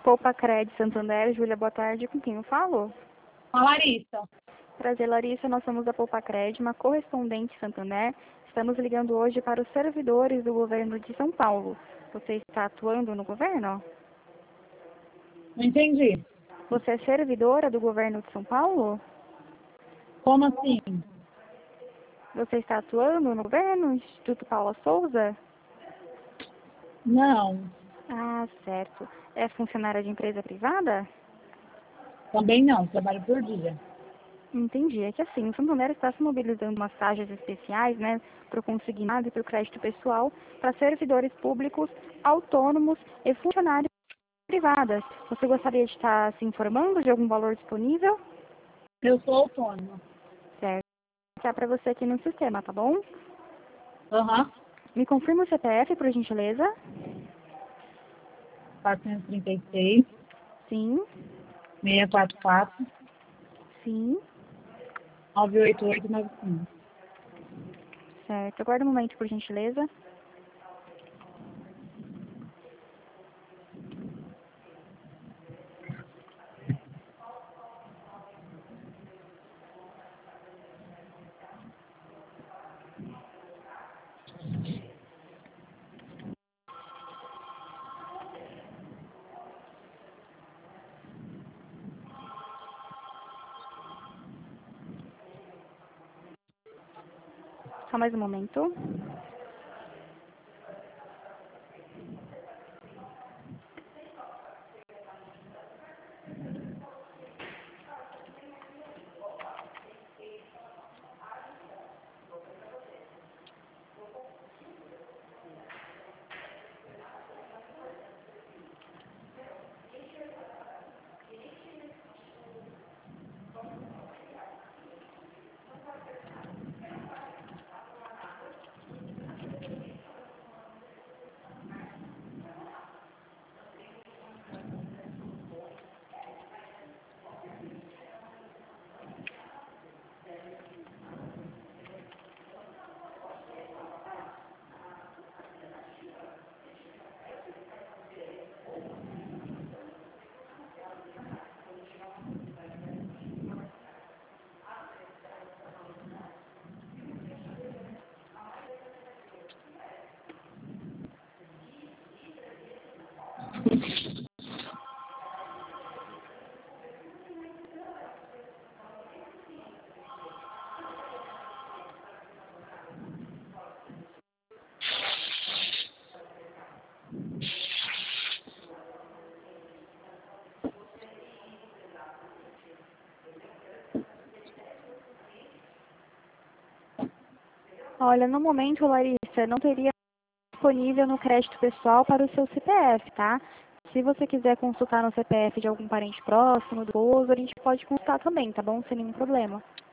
Poupa Santander, Júlia, boa tarde. Com quem eu falo? Com a Larissa. Prazer, Larissa. Nós somos da Poupa uma correspondente Santander. Estamos ligando hoje para os servidores do governo de São Paulo. Você está atuando no governo? Não entendi. Você é servidora do governo de São Paulo? Como assim? Você está atuando no governo, Instituto Paula Souza? Não. Ah, certo. É funcionária de empresa privada? Também não. Trabalho por dia. Entendi. É que assim, o Santander está se mobilizando umas taxas especiais, né, para o consignado e para o crédito pessoal, para servidores públicos, autônomos e funcionários privadas. Você gostaria de estar se informando de algum valor disponível? Eu sou autônoma. Certo. Vou ficar para você aqui no sistema, tá bom? Aham. Me confirma o CPF, por gentileza? 436, Sim, 644, sim. 98895. Certo. Aguarda um momento, por gentileza. Só mais um momento. Olha, no momento, Larissa, não teria disponível no crédito pessoal para o seu CPF, tá? Se você quiser consultar no CPF de algum parente próximo, do esposo, a gente pode consultar também, tá bom? Sem nenhum problema.